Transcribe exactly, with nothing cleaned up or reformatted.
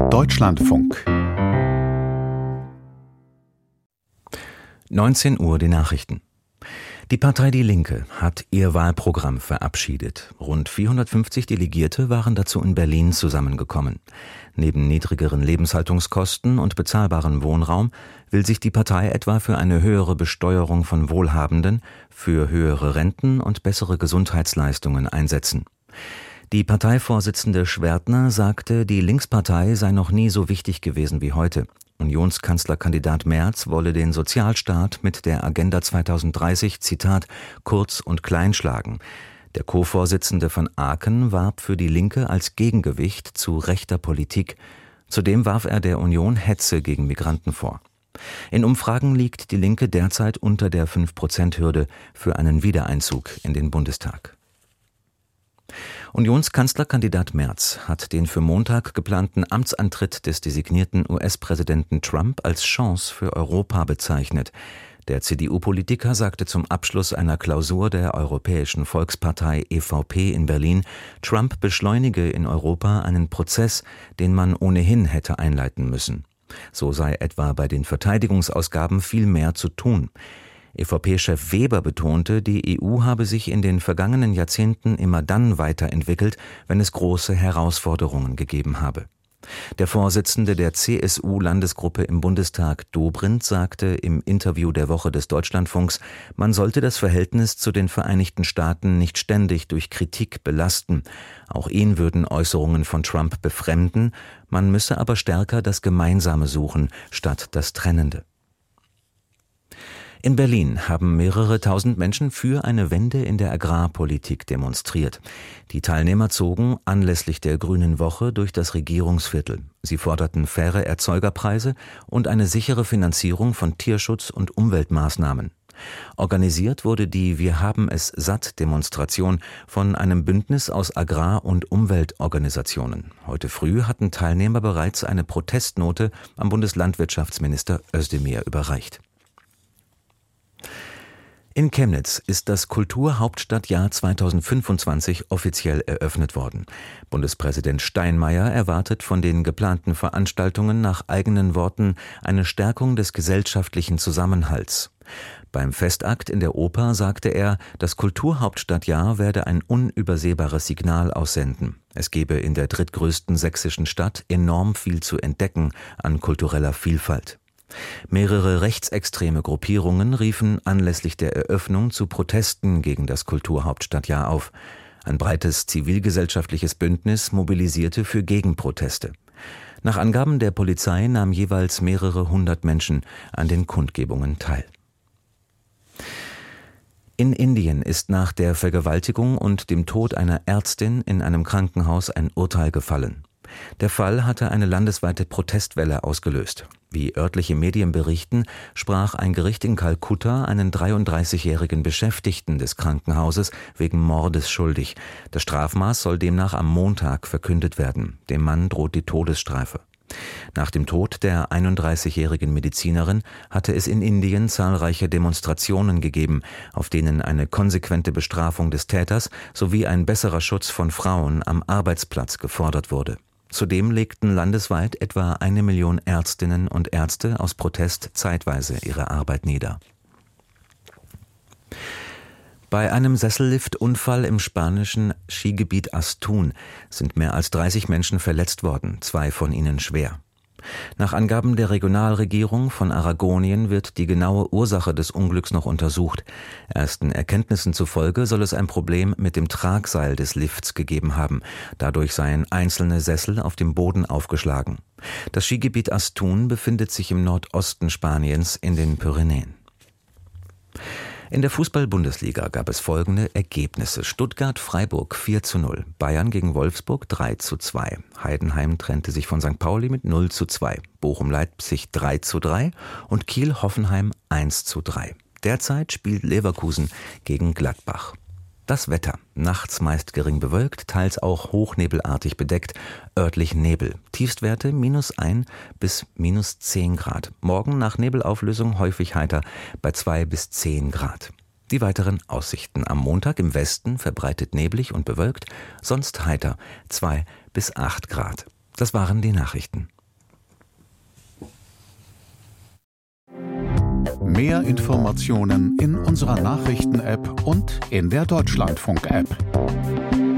Deutschlandfunk. neunzehn Uhr die Nachrichten. Die Partei Die Linke hat ihr Wahlprogramm verabschiedet. Rund vierhundertfünfzig Delegierte waren dazu in Berlin zusammengekommen. Neben niedrigeren Lebenshaltungskosten und bezahlbarem Wohnraum will sich die Partei etwa für eine höhere Besteuerung von Wohlhabenden, für höhere Renten und bessere Gesundheitsleistungen einsetzen. Die Parteivorsitzende Schwertner sagte, die Linkspartei sei noch nie so wichtig gewesen wie heute. Unionskanzlerkandidat Merz wolle den Sozialstaat mit der Agenda zweitausenddreißig, Zitat, kurz und klein schlagen. Der Co-Vorsitzende von Aachen warb für die Linke als Gegengewicht zu rechter Politik. Zudem warf er der Union Hetze gegen Migranten vor. In Umfragen liegt die Linke derzeit unter der fünf Prozent Hürde für einen Wiedereinzug in den Bundestag. Unionskanzlerkandidat Merz hat den für Montag geplanten Amtsantritt des designierten U S-Präsidenten Trump als Chance für Europa bezeichnet. Der C D U-Politiker sagte zum Abschluss einer Klausur der Europäischen Volkspartei E V P in Berlin, Trump beschleunige in Europa einen Prozess, den man ohnehin hätte einleiten müssen. So sei etwa bei den Verteidigungsausgaben viel mehr zu tun. E V P-Chef Weber betonte, die E U habe sich in den vergangenen Jahrzehnten immer dann weiterentwickelt, wenn es große Herausforderungen gegeben habe. Der Vorsitzende der C S U-Landesgruppe im Bundestag, Dobrindt, sagte im Interview der Woche des Deutschlandfunks, man sollte das Verhältnis zu den Vereinigten Staaten nicht ständig durch Kritik belasten. Auch ihn würden Äußerungen von Trump befremden, man müsse aber stärker das Gemeinsame suchen, statt das Trennende. In Berlin haben mehrere tausend Menschen für eine Wende in der Agrarpolitik demonstriert. Die Teilnehmer zogen anlässlich der Grünen Woche durch das Regierungsviertel. Sie forderten faire Erzeugerpreise und eine sichere Finanzierung von Tierschutz- und Umweltmaßnahmen. Organisiert wurde die Wir haben es satt Demonstration von einem Bündnis aus Agrar- und Umweltorganisationen. Heute früh hatten Teilnehmer bereits eine Protestnote am Bundeslandwirtschaftsminister Özdemir überreicht. In Chemnitz ist das Kulturhauptstadtjahr zweitausendfünfundzwanzig offiziell eröffnet worden. Bundespräsident Steinmeier erwartet von den geplanten Veranstaltungen nach eigenen Worten eine Stärkung des gesellschaftlichen Zusammenhalts. Beim Festakt in der Oper sagte er, das Kulturhauptstadtjahr werde ein unübersehbares Signal aussenden. Es gebe in der drittgrößten sächsischen Stadt enorm viel zu entdecken an kultureller Vielfalt. Mehrere rechtsextreme Gruppierungen riefen anlässlich der Eröffnung zu Protesten gegen das Kulturhauptstadtjahr auf. Ein breites zivilgesellschaftliches Bündnis mobilisierte für Gegenproteste. Nach Angaben der Polizei nahmen jeweils mehrere hundert Menschen an den Kundgebungen teil. In Indien ist nach der Vergewaltigung und dem Tod einer Ärztin in einem Krankenhaus ein Urteil gefallen. Der Fall hatte eine landesweite Protestwelle ausgelöst. Wie örtliche Medien berichten, sprach ein Gericht in Kalkutta einen dreiunddreißigjährigen Beschäftigten des Krankenhauses wegen Mordes schuldig. Das Strafmaß soll demnach am Montag verkündet werden. Dem Mann droht die Todesstrafe. Nach dem Tod der einunddreißigjährigen Medizinerin hatte es in Indien zahlreiche Demonstrationen gegeben, auf denen eine konsequente Bestrafung des Täters sowie ein besserer Schutz von Frauen am Arbeitsplatz gefordert wurde. Zudem legten landesweit etwa eine Million Ärztinnen und Ärzte aus Protest zeitweise ihre Arbeit nieder. Bei einem Sesselliftunfall im spanischen Skigebiet Astún sind mehr als dreißig Menschen verletzt worden, zwei von ihnen schwer. Nach Angaben der Regionalregierung von Aragonien wird die genaue Ursache des Unglücks noch untersucht. Ersten Erkenntnissen zufolge soll es ein Problem mit dem Tragseil des Lifts gegeben haben. Dadurch seien einzelne Sessel auf dem Boden aufgeschlagen. Das Skigebiet Astún befindet sich im Nordosten Spaniens in den Pyrenäen. In der Fußball-Bundesliga gab es folgende Ergebnisse: Stuttgart-Freiburg vier zu null, Bayern gegen Wolfsburg drei zu zwei, Heidenheim trennte sich von Sankt Pauli mit null zu zwei, Bochum-Leipzig drei zu drei und Kiel-Hoffenheim eins zu drei. Derzeit spielt Leverkusen gegen Gladbach. Das Wetter: nachts meist gering bewölkt, teils auch hochnebelartig bedeckt, örtlich Nebel. Tiefstwerte minus ein bis minus zehn Grad. Morgen nach Nebelauflösung häufig heiter bei zwei bis zehn Grad. Die weiteren Aussichten: am Montag im Westen verbreitet neblig und bewölkt, sonst heiter zwei bis acht Grad. Das waren die Nachrichten. Mehr Informationen in unserer Nachrichten-App und in der Deutschlandfunk-App.